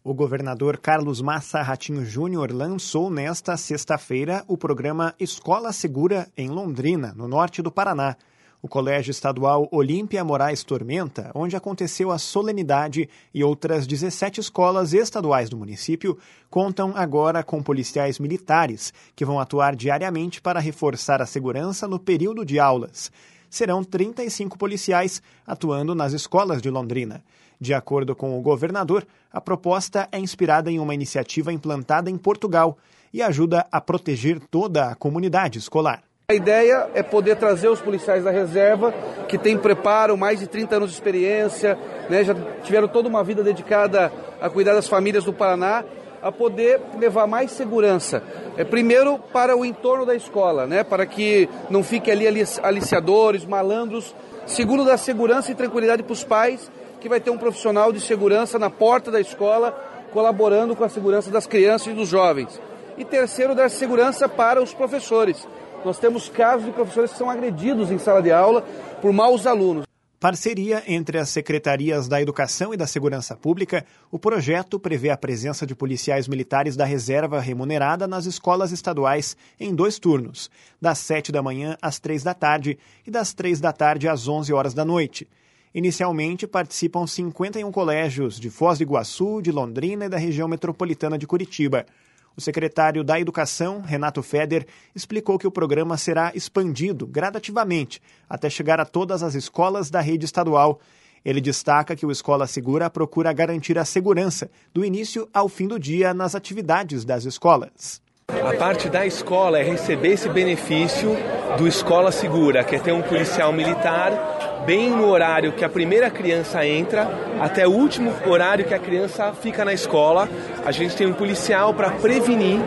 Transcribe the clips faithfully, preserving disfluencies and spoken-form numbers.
O governador Carlos Massa Ratinho Júnior lançou nesta sexta-feira o programa Escola Segura em Londrina, no norte do Paraná. O Colégio Estadual Olímpia Moraes Tormenta, onde aconteceu a solenidade, e outras dezessete escolas estaduais do município contam agora com policiais militares que vão atuar diariamente para reforçar a segurança no período de aulas. Serão trinta e cinco policiais atuando nas escolas de Londrina. De acordo com o governador, a proposta é inspirada em uma iniciativa implantada em Portugal e ajuda a proteger toda a comunidade escolar. A ideia é poder trazer os policiais da reserva, que têm preparo, mais de trinta anos de experiência, né, já tiveram toda uma vida dedicada a cuidar das famílias do Paraná, a poder levar mais segurança. É, primeiro para o entorno da escola, né, para que não fique ali aliciadores, malandros. Segundo, dar segurança e tranquilidade para os pais, que vai ter um profissional de segurança na porta da escola, colaborando com a segurança das crianças e dos jovens. E terceiro, dar segurança para os professores. Nós temos casos de professores que são agredidos em sala de aula por maus alunos. Parceria entre as Secretarias da Educação e da Segurança Pública, o projeto prevê a presença de policiais militares da reserva remunerada nas escolas estaduais em dois turnos, das sete da manhã às três da tarde e das três da tarde às onze horas da noite. Inicialmente participam cinquenta e um colégios de Foz do Iguaçu, de Londrina e da região metropolitana de Curitiba. O secretário da Educação, Renato Feder, explicou que o programa será expandido gradativamente até chegar a todas as escolas da rede estadual. Ele destaca que o Escola Segura procura garantir a segurança do início ao fim do dia nas atividades das escolas. A parte da escola é receber esse benefício do Escola Segura, que é ter um policial militar bem no horário que a primeira criança entra, até o último horário que a criança fica na escola. A gente tem um policial para prevenir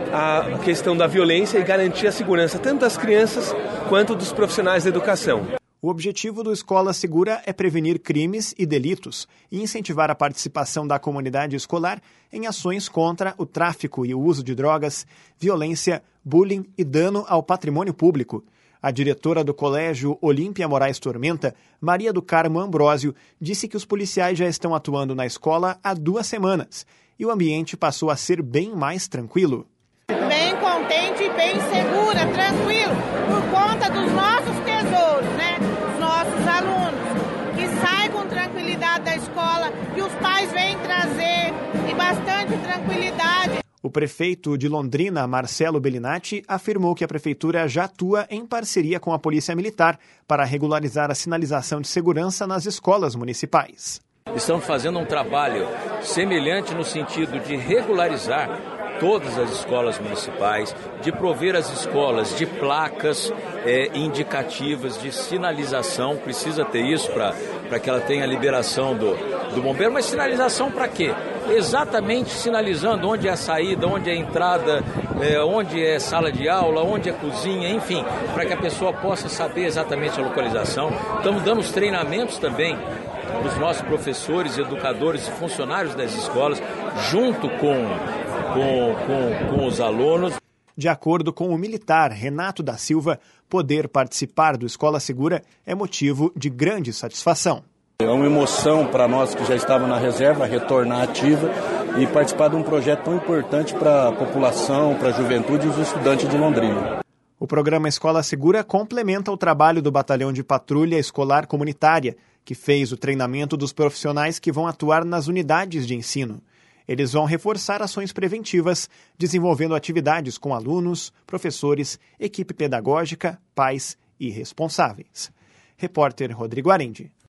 a questão da violência e garantir a segurança tanto das crianças quanto dos profissionais da educação. O objetivo do Escola Segura é prevenir crimes e delitos e incentivar a participação da comunidade escolar em ações contra o tráfico e o uso de drogas, violência, bullying e dano ao patrimônio público. A diretora do Colégio Olímpia Moraes Tormenta, Maria do Carmo Ambrósio, disse que os policiais já estão atuando na escola há duas semanas e o ambiente passou a ser bem mais tranquilo. Bem contente e bem segura, tranquilo, por conta dos nossos tesouros, né? Os nossos alunos, que saem com tranquilidade da escola, que os pais vêm trazer e bastante tranquilidade. O prefeito de Londrina, Marcelo Bellinati, afirmou que a prefeitura já atua em parceria com a Polícia Militar para regularizar a sinalização de segurança nas escolas municipais. Estamos fazendo um trabalho semelhante no sentido de regularizar todas as escolas municipais, de prover as escolas de placas é, indicativas de sinalização. Precisa ter isso para que ela tenha a liberação do, do bombeiro, mas sinalização para quê? Exatamente sinalizando onde é a saída, onde é a entrada, é, onde é sala de aula, onde é cozinha, enfim, para que a pessoa possa saber exatamente a localização. Estamos dando os treinamentos também para os nossos professores, educadores e funcionários das escolas, junto com, com, com, com os alunos. De acordo com o militar Renato da Silva, poder participar do Escola Segura é motivo de grande satisfação. É uma emoção para nós que já estávamos na reserva, retornar ativa e participar de um projeto tão importante para a população, para a juventude e os estudantes de Londrina. O programa Escola Segura complementa o trabalho do Batalhão de Patrulha Escolar Comunitária, que fez o treinamento dos profissionais que vão atuar nas unidades de ensino. Eles vão reforçar ações preventivas, desenvolvendo atividades com alunos, professores, equipe pedagógica, pais e responsáveis. Repórter Rodrigo Arendi.